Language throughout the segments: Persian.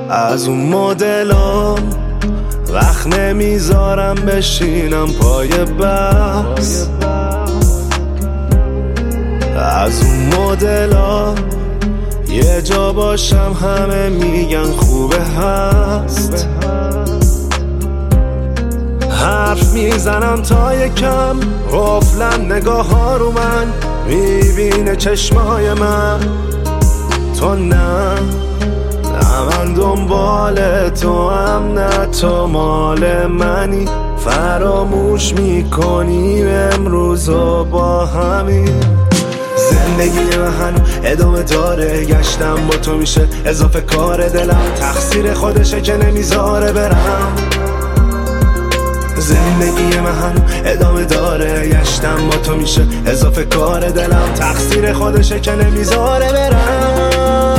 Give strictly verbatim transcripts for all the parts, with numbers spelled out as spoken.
از اون مدلام وقت نمیذارم بشینم پای بس، از اون مدلام یه جا باشم همه میگن خوبه هست. حرف میزنم تا یکم غفلن نگاه ها رو من، میبینه چشمای من. تو نه نه من دنبال تو هم، نه تو مال منی. فراموش میکنیم امروز و با همین. زندگی من هنو ادامه داره، گشتم با تو میشه اضافه کار دلم. تقصیر خودشه که نمیذاره برم. زندگی من هنو ادامه داره، گشتم با تو میشه اضافه کار دلم. تقصیر خودشه که نمیذاره برم.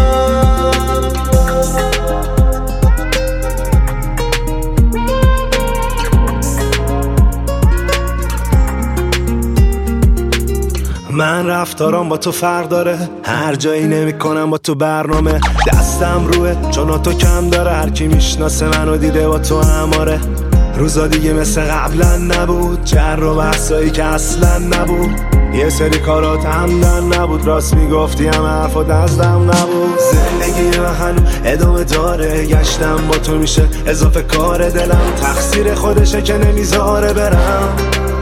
من رفتارم با تو فرق داره، هر جایی نمی کنم با تو برنامه. دستم روه چون تو کم داره، هر کی میشناسه منو دیده با تو هماره. روزا دیگه مثل قبلا نبود، جر و بحثایی که اصلا نبود. یه سری کارات همدن نبود، راست میگفتی هم حرفا دستم نبود. زندگی من هنو ادامه داره، گشتم با تو میشه اضافه کار دلم. تقصیر خودشه که نمیذاره برم.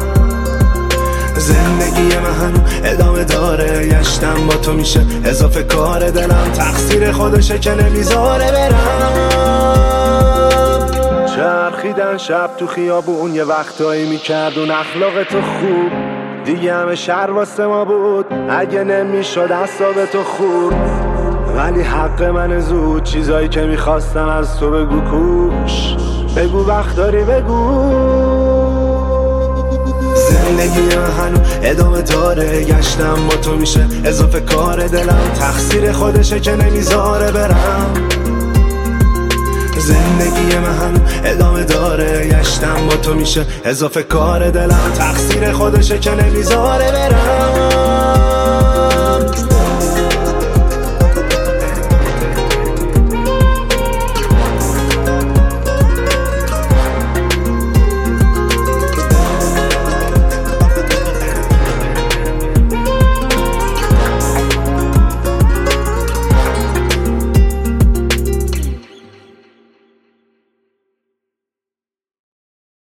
زندگی من هنو ادامه داره، گشتم با تو میشه اضافه کار دلم. تقصیر خودشه که نمیذاره برم. چرخیدن شب تو خیابون، یه وقتایی میکرد اون اخلاق تو خوب. دیگه همه شهر واسه ما بود، اگه نمیشد اعصاب تو خورد. ولی حق من زود، چیزایی که میخواستم از تو بگو کوش. بگو وقت داری بگو. زندگی من هنو ادامه داره، گشتم با تو میشه اضافه کار دلم. تقصیر خودشه که نمیذاره برم. زندگی من هنو ادامه داره، گشتم با تو میشه اضافه کار دلم. تقصیر خودشه که نمیذاره برم.